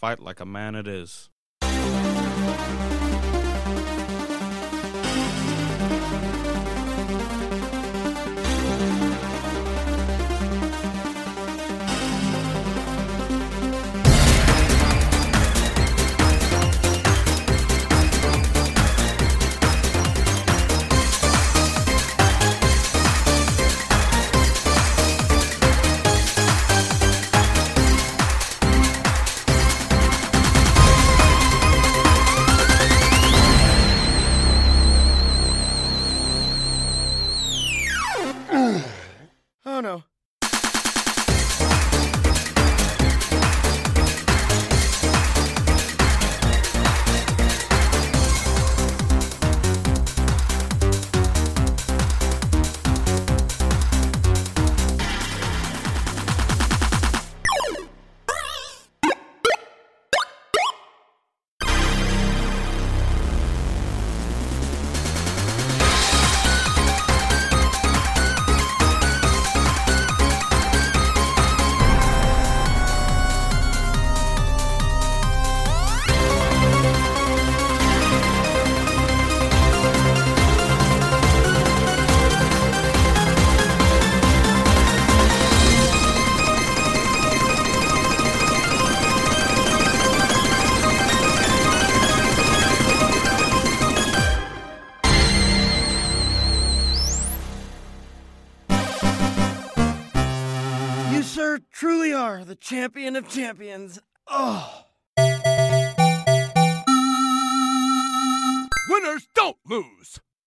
fight like a man it is. Oh no. You, sir, truly are the champion of champions. Oh. Winners don't lose.